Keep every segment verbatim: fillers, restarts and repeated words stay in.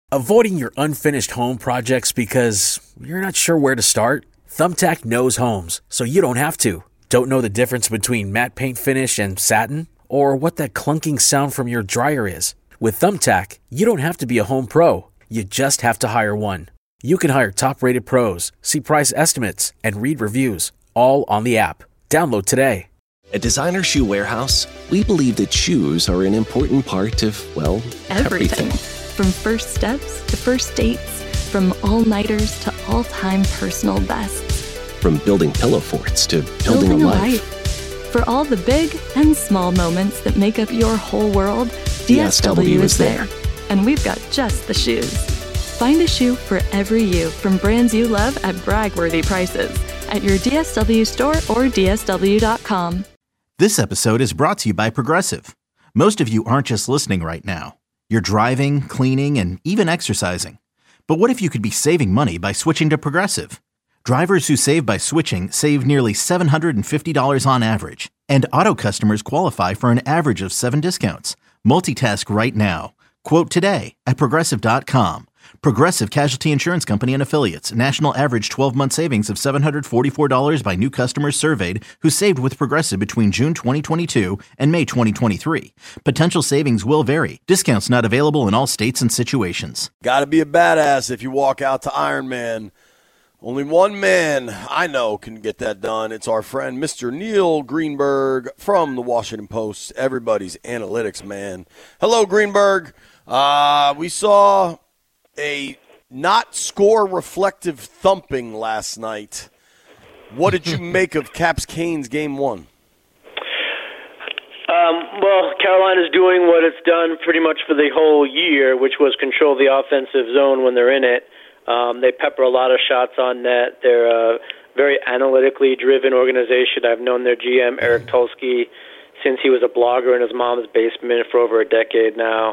Avoiding your unfinished home projects because you're not sure where to start? Thumbtack knows homes, so you don't have to. Don't know the difference between matte paint finish and satin? Or what that clunking sound from your dryer is? With Thumbtack, you don't have to be a home pro. You just have to hire one. You can hire top-rated pros, see price estimates, and read reviews, all on the app. Download today. At Designer Shoe Warehouse, we believe that shoes are an important part of, well, everything. everything. From first steps to first dates, from all-nighters to all-time personal bests. From building pillow forts to building, building a, a life. life. For all the big and small moments that make up your whole world, D S W is there. And we've got just the shoes. Find a shoe for every you from brands you love at brag-worthy prices at your D S W store or D S W dot com. This episode is brought to you by Progressive. Most of you aren't just listening right now. You're driving, cleaning, and even exercising. But what if you could be saving money by switching to Progressive? Drivers who save by switching save nearly seven hundred fifty dollars on average. And auto customers qualify for an average of seven discounts. Multitask right now. Quote today at Progressive dot com. Progressive Casualty Insurance Company and Affiliates. National average twelve-month savings of seven hundred forty-four dollars by new customers surveyed who saved with Progressive between June twenty twenty-two and May twenty twenty-three. Potential savings will vary. Discounts not available in all states and situations. Got to be a badass if you walk out to Iron Man. Only one man I know can get that done. It's our friend, Mister Neil Greenberg from the Washington Post, everybody's analytics man. Hello, Greenberg. Uh, we saw a not score reflective thumping last night. What did you make of Caps Canes game one? Um, well, Carolina's doing what it's done pretty much for the whole year, which was control the offensive zone when they're in it. Um, they pepper a lot of shots on net. They're a very analytically driven organization. I've known their G M, Eric Tulsky, since he was a blogger in his mom's basement for over a decade now.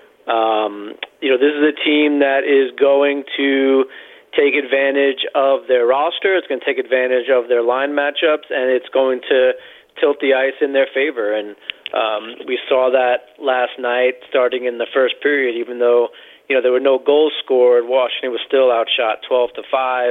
Um, you know, this is a team that is going to take advantage of their roster. It's going to take advantage of their line matchups, and it's going to tilt the ice in their favor. And um, we saw that last night starting in the first period, even though, you know, there were no goals scored. Washington was still outshot twelve to five.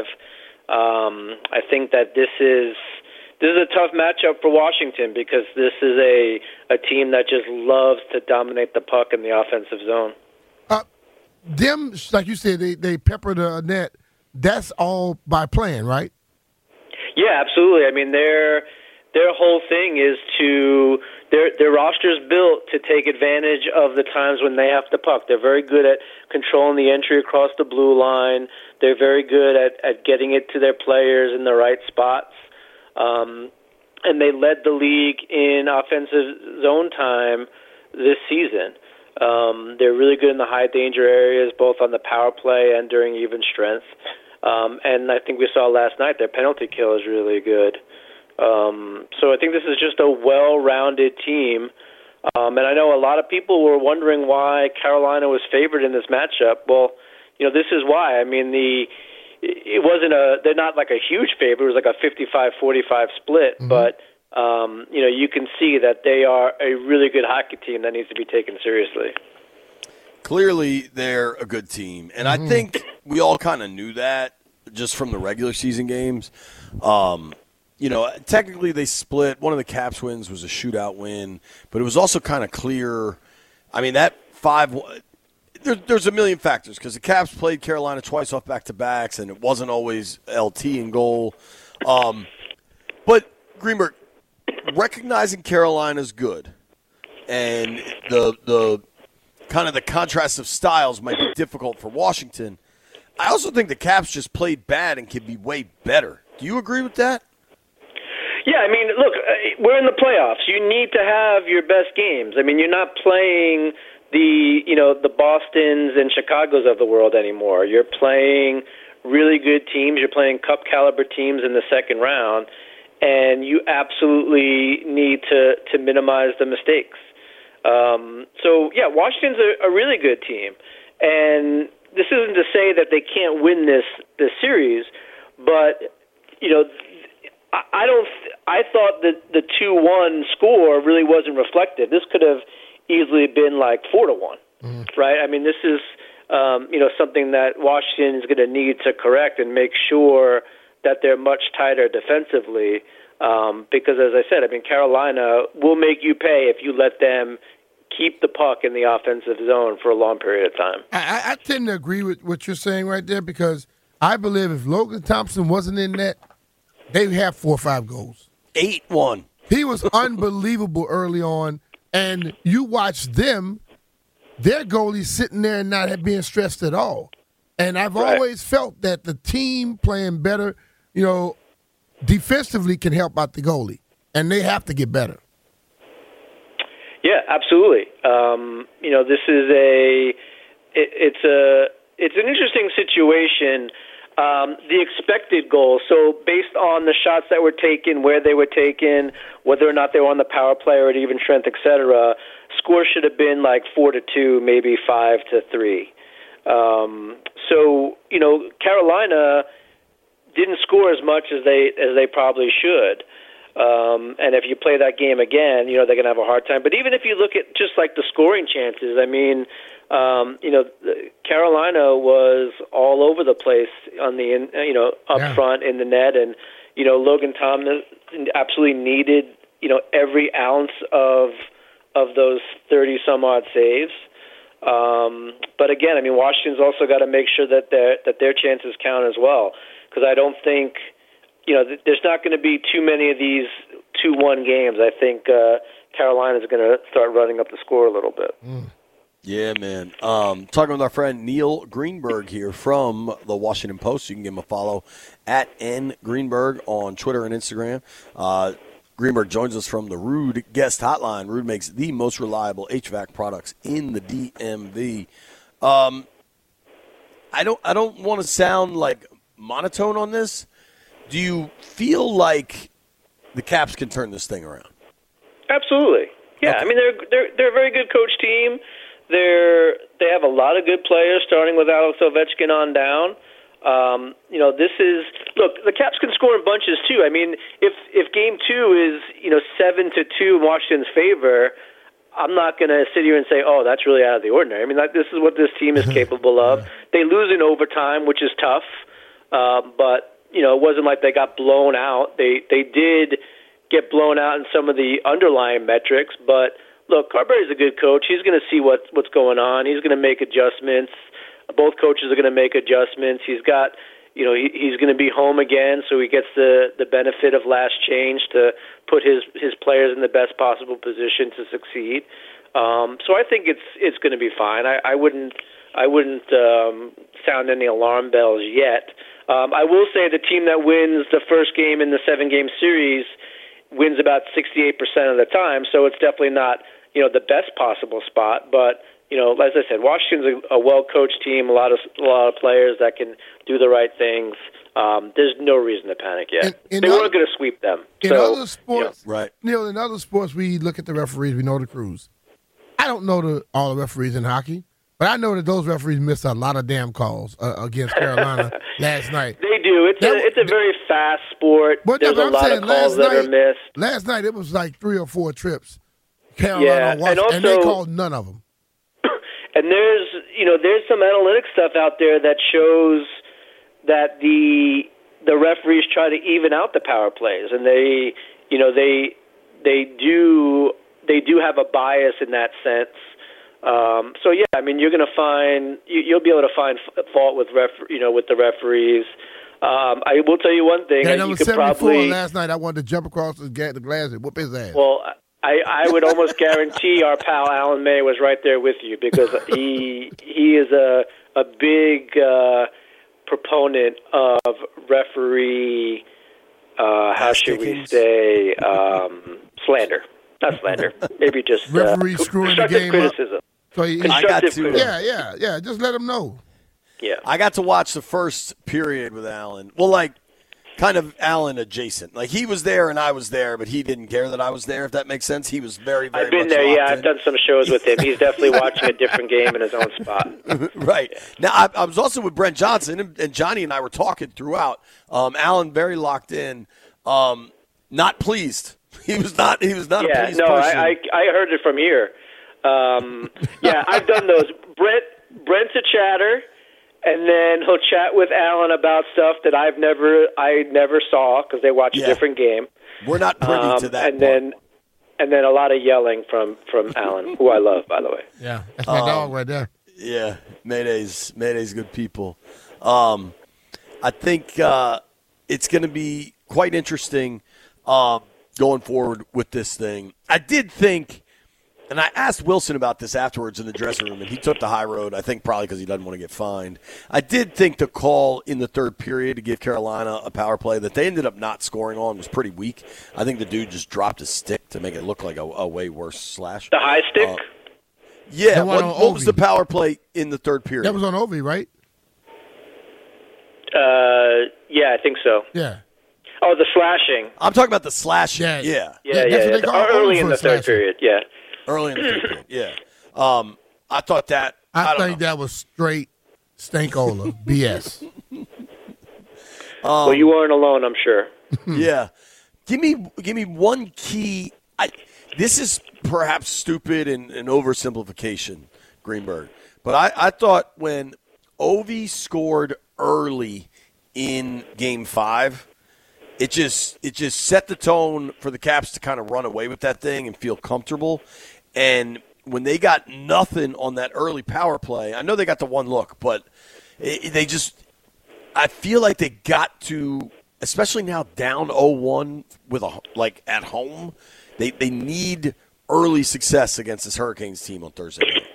Um, I think that this is this is a tough matchup for Washington because this is a, a team that just loves to dominate the puck in the offensive zone. Uh, them, like you said, they, they pepper the net. That's all by plan, right? Yeah, absolutely. I mean, their their whole thing is to their their roster's built to take advantage of the times when they have the puck. They're very good at controlling the entry across the blue line. They're very good at, at getting it to their players in the right spots. Um, and they led the league in offensive zone time this season. Um, they're really good in the high danger areas, both on the power play and during even strength. Um, and I think we saw last night their penalty kill is really good. Um, so I think this is just a well-rounded team. Um, and I know a lot of people were wondering why Carolina was favored in this matchup. Well, you know, this is why. I mean, the it wasn't a they're not like a huge favorite. It was like a fifty-five forty-five split. Mm-hmm. But, um, you know, you can see that they are a really good hockey team that needs to be taken seriously. Clearly, they're a good team. And mm-hmm. I think we all kind of knew that just from the regular season games. Um You know, technically they split. One of the Caps wins was a shootout win, but it was also kind of clear. I mean, that five there, – there's a million factors because the Caps played Carolina twice off back-to-backs, and it wasn't always L T in goal. Um, but, Greenberg, recognizing Carolina's good and the the kind of the contrast of styles might be difficult for Washington, I also think the Caps just played bad and can be way better. Do you agree with that? Yeah, I mean, look, we're in the playoffs. You need to have your best games. I mean, you're not playing the, you know, the Bostons and Chicagos of the world anymore. You're playing really good teams. You're playing cup caliber teams in the second round, and you absolutely need to, to minimize the mistakes. Um, so, yeah, Washington's a, a really good team. And this isn't to say that they can't win this, this series, but, you know, I don't. I thought that the two one score really wasn't reflected. This could have easily been like four to one, mm-hmm. right? I mean, this is um, you know, something that Washington is going to need to correct and make sure that they're much tighter defensively. Um, because, as I said, I mean, Carolina will make you pay if you let them keep the puck in the offensive zone for a long period of time. I, I tend to agree with what you're saying right there because I believe if Logan Thompson wasn't in net, they'd have four or five goals. eight one. He was unbelievable early on, and you watch them, their goalie's sitting there and not being stressed at all. And I've Right. always felt that the team playing better, you know, defensively can help out the goalie, and they have to get better. Yeah, absolutely. Um, you know, this is a it, it's a it's an interesting situation. Um, the expected goal, so based on the shots that were taken, where they were taken, whether or not they were on the power play or at even strength, et cetera, score should have been like four to two, maybe five to three. Um, so you know, Carolina didn't score as much as they as they probably should. Um, and if you play that game again, you know, they're going to have a hard time. But even if you look at just like the scoring chances, I mean, um, you know, Carolina was all over the place on the, in, you know, up Yeah. front in the net. And, you know, Logan Thomas absolutely needed, you know, every ounce of of those thirty some odd saves. Um, but again, I mean, Washington's also got to make sure that their, that their chances count as well. Because I don't think, you know, there's not going to be too many of these two one games. I think uh, Carolina's going to start running up the score a little bit. Mm. Yeah, man. Um, talking with our friend Neil Greenberg here from the Washington Post. You can give him a follow at N Greenberg on Twitter and Instagram. Uh, Greenberg joins us from the Ruud Guest Hotline. Ruud makes the most reliable H V A C products in the D M V. Um, I don't. I don't want to sound like monotone on this. Do you feel like the Caps can turn this thing around? Absolutely. Yeah, Okay. I mean they're they're they're a very good coach team. They're they have a lot of good players, starting with Alex Ovechkin on down. Um, you know, this is look. The Caps can score in bunches too. I mean, if if Game Two is you know seven to two in Washington's favor, I'm not going to sit here and say, oh, that's really out of the ordinary. I mean, that, this is what this team is capable of. They lose in overtime, which is tough, uh, but. You know, it wasn't like they got blown out. They they did get blown out in some of the underlying metrics. But, look, Carberry's a good coach. He's going to see what, what's going on. He's going to make adjustments. Both coaches are going to make adjustments. He's got, you know, he, he's going to be home again, so he gets the, the benefit of last change to put his, his players in the best possible position to succeed. Um, so I think it's it's going to be fine. I, I wouldn't I wouldn't um, sound any alarm bells yet. Um, I will say the team that wins the first game in the seven-game series wins about sixty-eight percent of the time, so it's definitely not, you know, the best possible spot. But, you know, as I said, Washington's a, a well-coached team, a lot of a lot of players that can do the right things. Um, there's no reason to panic yet. In- in they other- weren't going to sweep them. In so, other sports, you know, right. Neil, in other sports, we look at the referees, we know the crews. I don't know the, all the referees in hockey, but I know that those referees missed a lot of damn calls uh, against Carolina last night. They do. It's That- a it's a very fast sport. But no, There's but a I'm lot saying of calls last that are night, missed. last night it was like three or four trips. Carolina, Yeah, and Washington, and, they also- called none of them. And there's you know there's some analytic stuff out there that shows that the the referees try to even out the power plays, and they you know they they do they do have a bias in that sense. Um, so yeah, I mean you're going to find you, you'll be able to find f- fault with ref you know with the referees. Um, I will tell you one thing. That and number you could seventy-four probably last night, I wanted to jump across the, ga- the glass and whoop his ass. well. I, I would almost guarantee our pal Alan May was right there with you because he he is a a big uh, proponent of referee. Uh, how should we kickings. say um, slander? Not slander. Maybe just uh, Referee screwing the constructive game up. criticism. so he, I got Constructive to, criticism. yeah, yeah, yeah. Just let them know. Yeah. I got to watch the first period with Alan. Well, like, kind of Alan adjacent. Like, he was there and I was there, but he didn't care that I was there, if that makes sense. He was very, very I've been much there. locked Yeah, I've in. done some shows with him. He's definitely watching a different game in his own spot. Right. Now, I, I was also with Brent Johnson, and, and Johnny and I were talking throughout. Um, Alan very locked in, um, not pleased. He was not. He was not Yeah, a pleased no, person. I, I I heard it from here. Um, yeah, I've done those. Brett Brent's a chatter, and then he'll chat with Alan about stuff that I've never I never saw because they watch Yeah. a different game. We're not privy Um, to that and part. then and then a lot of yelling from from Alan, who I love, by the way. Yeah, that's my Um, dog right there. Yeah, Mayday's Mayday's good people. Um, I think uh, it's going to be quite interesting um, going forward with this thing. I did think, and I asked Wilson about this afterwards in the dressing room, and he took the high road, I think probably because he doesn't want to get fined. I did think the call in the third period to give Carolina a power play that they ended up not scoring on was pretty weak. I think the dude just dropped his stick to make it look like a, a way worse slash. The high stick? Uh, yeah, The one what, on what was Ovi. the power play in the third period? That was on Ovi, right? Uh, yeah, I think so. Yeah. Oh, the slashing. I'm talking about the slash. Yeah. Yeah. Yeah, Yeah, yeah, that's what yeah. they call Early over in for the a third slashing. period, yeah. Early in the third period. Yeah. Um, I thought that. I, I, don't think know. that was straight stankola B S. Well, you weren't alone, I'm sure. Yeah. Give me give me one key. I this is perhaps stupid and an oversimplification, Greenberg. But I, I thought when Ovi scored early in game five, it just it just set the tone for the Caps to kind of run away with that thing and feel comfortable. And when they got nothing on that early power play, I know they got the one look, but it, they just I feel like they got to, especially now down oh one with a like at home, they they need early success against this Hurricanes team on Thursday night.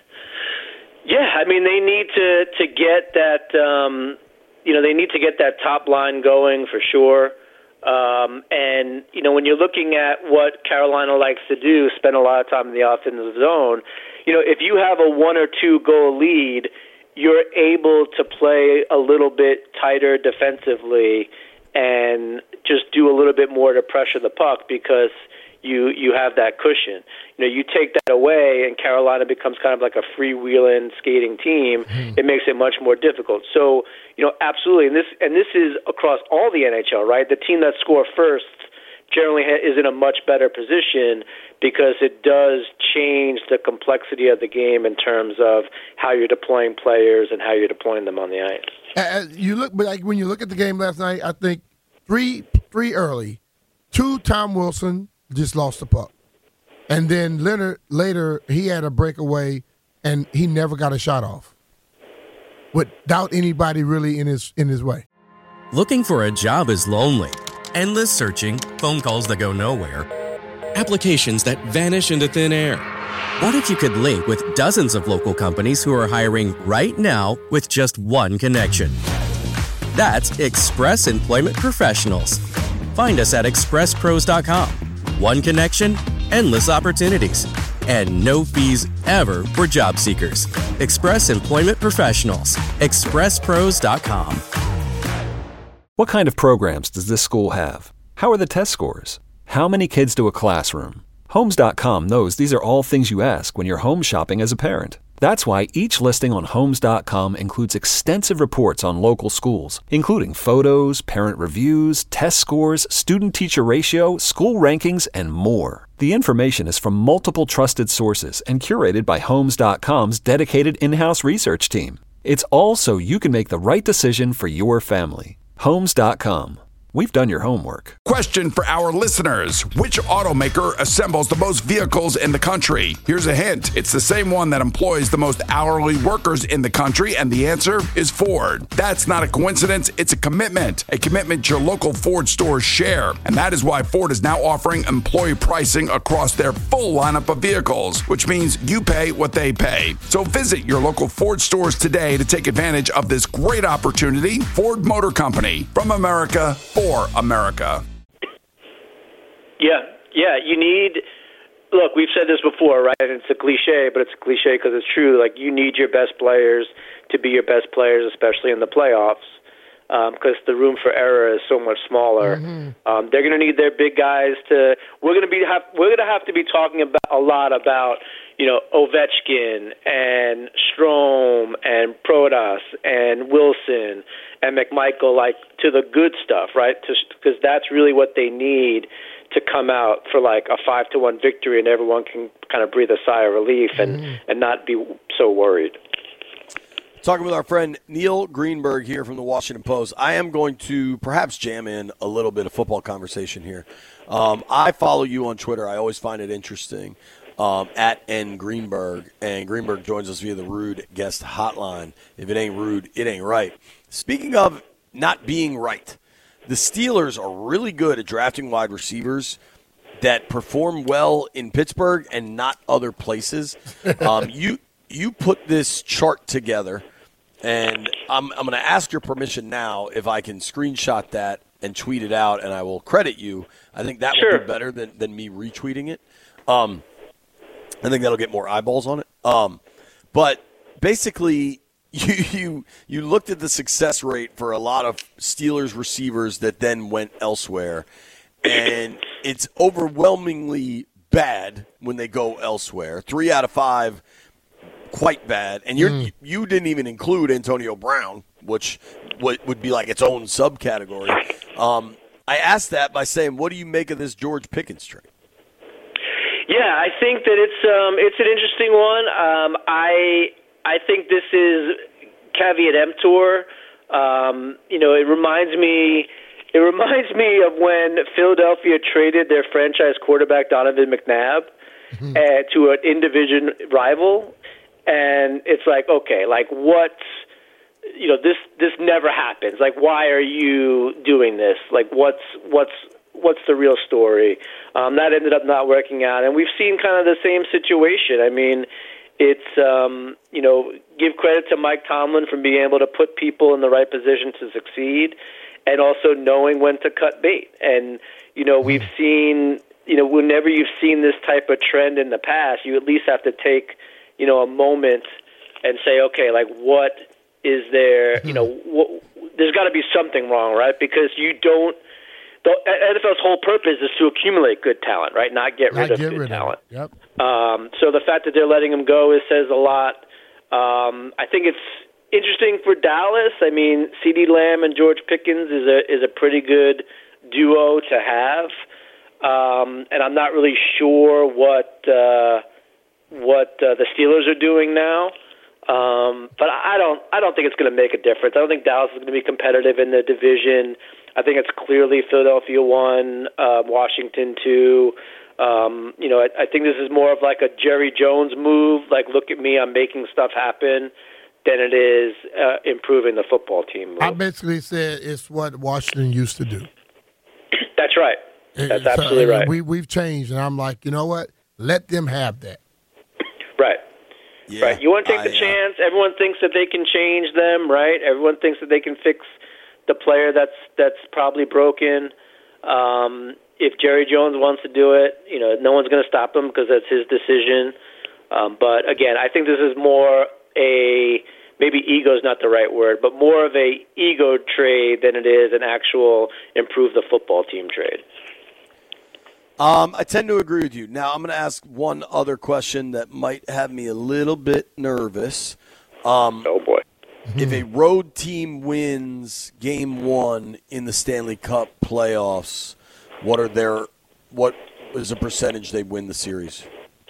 Yeah, I mean, they need to, to get that, um, you know, they need to get that top line going for sure. Um, and, you know, when you're looking at what Carolina likes to do, spend a lot of time in the offensive zone, you know, if you have a one or two goal lead, you're able to play a little bit tighter defensively and just do a little bit more to pressure the puck because you you have that cushion. You know, you take that away and Carolina becomes kind of like a freewheeling skating team. Mm-hmm. It makes it much more difficult. So, you know, absolutely. And this and this is across all the N H L, right? The team that score first generally is in a much better position because it does change the complexity of the game in terms of how you're deploying players and how you're deploying them on the ice. Uh, you look, but like when you look at the game last night, I think three three early, two Tom Wilson just lost the puck, and then Leonard later he had a breakaway and he never got a shot off, without anybody really in his in his way. Looking for a job is lonely. Endless searching, phone calls that go nowhere, applications that vanish into thin air. What if you could link with dozens of local companies who are hiring right now with just one connection? That's Express Employment Professionals. Find us at express pros dot com. One connection, endless opportunities, and no fees ever for job seekers. Express Employment Professionals. express pros dot com. What kind of programs does this school have? How are the test scores? How many kids do a classroom? Homes dot com knows these are all things you ask when you're home shopping as a parent. That's why each listing on Homes dot com includes extensive reports on local schools, including photos, parent reviews, test scores, student-teacher ratio, school rankings, and more. The information is from multiple trusted sources and curated by Homes dot com's dedicated in-house research team. It's all so you can make the right decision for your family. Homes dot com. We've done your homework. Question for our listeners. Which automaker assembles the most vehicles in the country? Here's a hint. It's the same one that employs the most hourly workers in the country, and the answer is Ford. That's not a coincidence. It's a commitment. A commitment your local Ford stores share. And that is why Ford is now offering employee pricing across their full lineup of vehicles, which means you pay what they pay. So visit your local Ford stores today to take advantage of this great opportunity. Ford Motor Company. From America, for America. Yeah, yeah. You need. Look, we've said this before, right? And it's a cliche, but it's a cliche because it's true. Like, you need your best players to be your best players, especially in the playoffs, because um, the room for error is so much smaller. Mm-hmm. Um, they're going to need their big guys to. We're going to be have. We're going to have to be talking about a lot about, you know, Ovechkin and Strome and Protas and Wilson and McMichael, like, to the good stuff, right? Because that's really what they need to come out for, like, a five to one victory, and everyone can kind of breathe a sigh of relief and, mm. and not be so worried. Talking with our friend Neil Greenberg here from the Washington Post. I am going to perhaps jam in a little bit of football conversation here. Um, I follow you on Twitter. I always find it interesting. Um, at N Greenberg, and Greenberg joins us via the Rude Guest Hotline. If it ain't rude, it ain't right. Speaking of not being right, the Steelers are really good at drafting wide receivers that perform well in Pittsburgh and not other places. Um, you you put this chart together, and I'm I'm going to ask your permission now if I can screenshot that and tweet it out, and I will credit you. I think that sure. will be better than, than me retweeting it. Um, I think that'll get more eyeballs on it. Um, but basically, you, you you looked at the success rate for a lot of Steelers receivers that then went elsewhere, and it's overwhelmingly bad when they go elsewhere. Three out of five, quite bad. And you're, mm. you didn't even include Antonio Brown, which would, would be like its own subcategory. Um, I asked that by saying, what do you make of this George Pickens trade? Yeah, I think that it's um, it's an interesting one. Um, I I think this is caveat emptor. Um, you know, it reminds me it reminds me of when Philadelphia traded their franchise quarterback Donovan McNabb mm-hmm. uh, to an in-division rival, and it's like, okay, like what? You know, this this never happens. Like, why are you doing this? Like, what's what's what's the real story? Um, that ended up not working out, and we've seen kind of the same situation. I mean, it's um, you know, give credit to Mike Tomlin for being able to put people in the right position to succeed, and also knowing when to cut bait. And you know, we've seen, you know, whenever you've seen this type of trend in the past, you at least have to take, you know, a moment and say, okay, like what is there? You know, what, there's got to be something wrong, right? Because you don't. The N F L's whole purpose is to accumulate good talent, right? Not get rid Not of get good rid talent. Of yep. Um, so the fact that they're letting him go is, says a lot. Um, I think it's interesting for Dallas. I mean, CeeDee Lamb and George Pickens is a is a pretty good duo to have, um, and I'm not really sure what uh, what uh, the Steelers are doing now. Um, but I don't I don't think it's going to make a difference. I don't think Dallas is going to be competitive in the division. I think it's clearly Philadelphia one, uh, Washington two. Um, you know, I, I think this is more of like a Jerry Jones move, like look at me, I'm making stuff happen, than it is uh, improving the football team move. I basically said it's what Washington used to do. That's right. That's so, absolutely right. We, we've changed, and I'm like, you know what? Let them have that. Right. Yeah, right. You want to take I, the chance. Uh, Everyone thinks that they can change them, right? Everyone thinks that they can fix the player that's that's probably broken. Um, if Jerry Jones wants to do it, you know, no one's going to stop him because that's his decision. Um, but again, I think this is more a maybe ego is not the right word, but more of a ego trade than it is an actual improve the football team trade. Um, I tend to agree with you. Now I'm going to ask one other question that might have me a little bit nervous. Um, oh boy. If a road team wins game one in the Stanley Cup playoffs, what are their what is the percentage they win the series?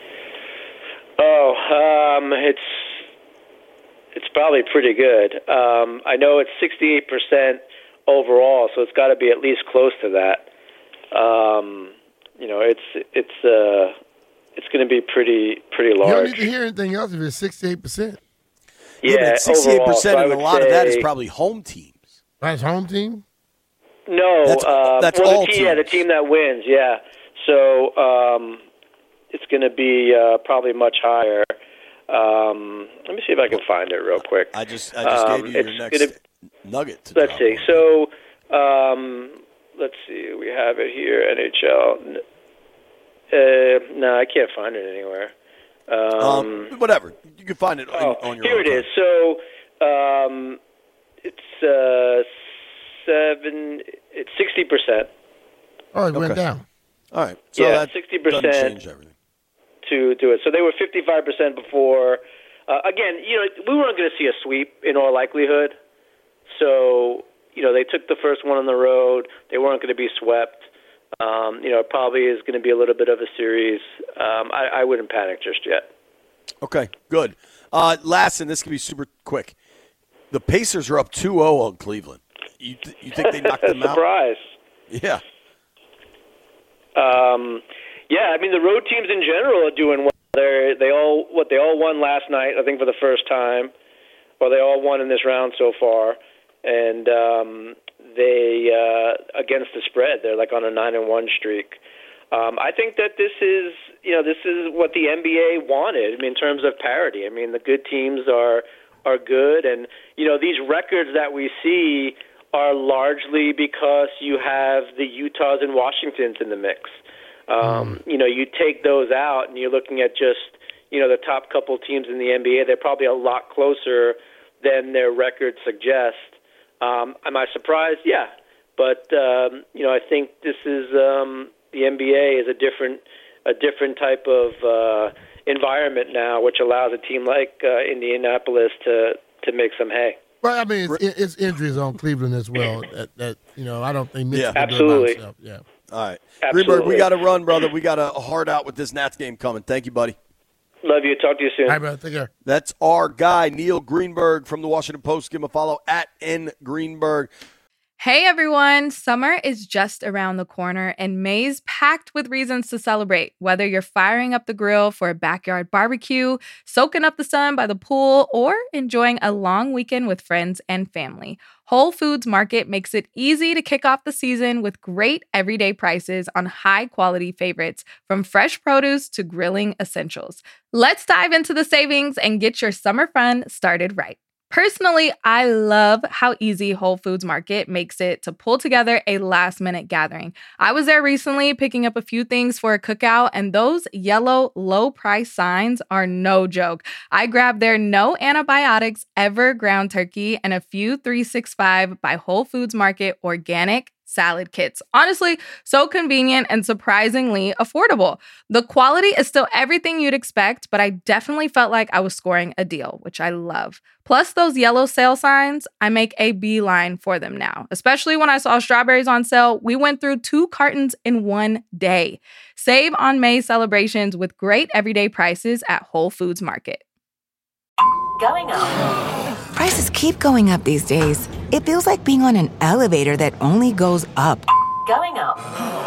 Oh, um, it's it's probably pretty good. Um, I know it's sixty-eight percent overall, so it's got to be at least close to that. Um, you know, it's it's uh, it's going to be pretty pretty large. You don't need to hear anything else if it's sixty-eight percent. Yeah, yeah, but sixty-eight percent, overall, so and a lot of that is say, probably home teams. That's home team? No, that's, uh, that's well, all the team, yeah, the team that wins, yeah. So um, it's going to be uh, probably much higher. Um, let me see if I can find it real quick. I just I just um, gave you your next gonna, nugget. To let's see. On. So um, let's see. We have it here, N H L. Uh, no, I can't find it anywhere. Um, um, whatever. You can find it oh, on, on your here own it time. is. So um, it's uh, seven. It's sixty percent. Oh, it okay. went down. All right. So yeah, that sixty percent change everything. To do it. So they were fifty-five percent before. Uh, again, you know, we weren't going to see a sweep in all likelihood. So you know, they took the first one on the road. They weren't going to be swept. Um, you know, it probably is going to be a little bit of a series. Um, I, I wouldn't panic just yet. Okay, good. Uh, last, and this can be super quick. the Pacers are up two oh on Cleveland. You th- you think they knocked them out? Surprise. Yeah. Um, yeah, I mean, the road teams in general are doing well. They're, they all what they all won last night, I think, for the first time. Or they all won in this round so far. And um, they, uh, against the spread, they're like on a nine and one streak. Um, I think that this is, you know, this is what the N B A wanted. I mean, in terms of parity. I mean, the good teams are are good, and you know, these records that we see are largely because you have the Utahs and Washingtons in the mix. Um, mm. You know, you take those out, and you're looking at just, you know, the top couple teams in the N B A. They're probably a lot closer than their records suggest. Um, am I surprised? Yeah, but um, you know, I think this is. Um, The N B A is a different, a different type of uh, environment now, which allows a team like uh, Indianapolis to, to make some hay. Well, I mean, it's, it's injuries on Cleveland as well. That, that you know, I don't think Mitchell yeah, absolutely. Yeah. All right, absolutely. Greenberg, we got to run, brother. We got a hard out with this Nats game coming. Thank you, buddy. Love you. Talk to you soon. All right, brother. Take care. That's our guy, Neil Greenberg from the Washington Post. Give him a follow at N Greenberg. Hey everyone, summer is just around the corner and May's packed with reasons to celebrate. Whether you're firing up the grill for a backyard barbecue, soaking up the sun by the pool, or enjoying a long weekend with friends and family, Whole Foods Market makes it easy to kick off the season with great everyday prices on high-quality favorites, from fresh produce to grilling essentials. Let's dive into the savings and get your summer fun started right. Personally, I love how easy Whole Foods Market makes it to pull together a last-minute gathering. I was there recently picking up a few things for a cookout, and those yellow low-price signs are no joke. I grabbed their no antibiotics ever ground turkey and a few three sixty-five by Whole Foods Market organic salad kits. Honestly, so convenient and surprisingly affordable. The quality is still everything you'd expect, but I definitely felt like I was scoring a deal, which I love. Plus those yellow sale signs, I make a beeline for them now. Especially when I saw strawberries on sale, we went through two cartons in one day. Save on May celebrations with great everyday prices at Whole Foods Market. Going up. Prices keep going up these days. It feels like being on an elevator that only goes up. Going up.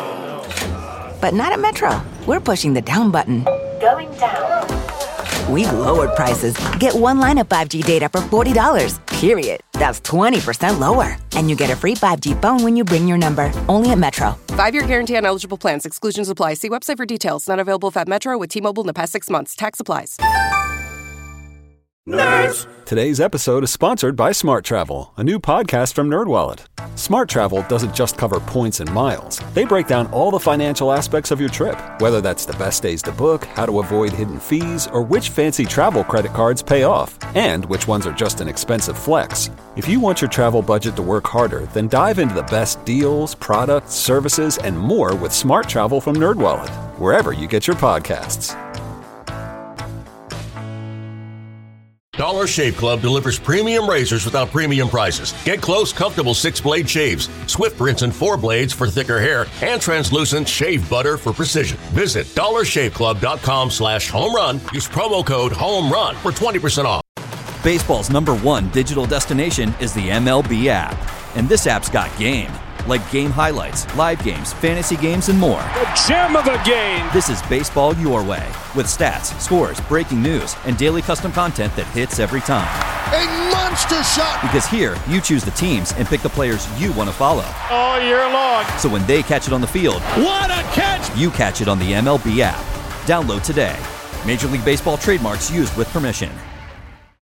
But not at Metro. We're pushing the down button. Going down. We've lowered prices. Get one line of five G data for forty dollars, period. That's twenty percent lower. And you get a free five G phone when you bring your number. Only at Metro. Five-year guarantee on eligible plans. Exclusions apply. See website for details. Not available at Metro with T-Mobile in the past six months. Tax applies. Nerds! Today's episode is sponsored by Smart Travel, a new podcast from NerdWallet. Smart Travel doesn't just cover points and miles. They break down all the financial aspects of your trip, whether that's the best days to book, how to avoid hidden fees, or which fancy travel credit cards pay off, and which ones are just an expensive flex. If you want your travel budget to work harder, then dive into the best deals, products, services, and more with Smart Travel from NerdWallet, wherever you get your podcasts. Dollar Shave Club delivers premium razors without premium prices. Get close, comfortable six-blade shaves, swift rinse and four blades for thicker hair, and translucent shave butter for precision. Visit dollar shave club dot com slash home run. Use promo code HOMERUN for twenty percent off. Baseball's number one digital destination is the M L B app. And this app's got game. Like game highlights, live games, fantasy games, and more. The gem of the game! This is baseball your way, with stats, scores, breaking news, and daily custom content that hits every time. A monster shot! Because here, you choose the teams and pick the players you want to follow. All year long. So when they catch it on the field, what a catch! You catch it on the M L B app. Download today. Major League Baseball trademarks used with permission.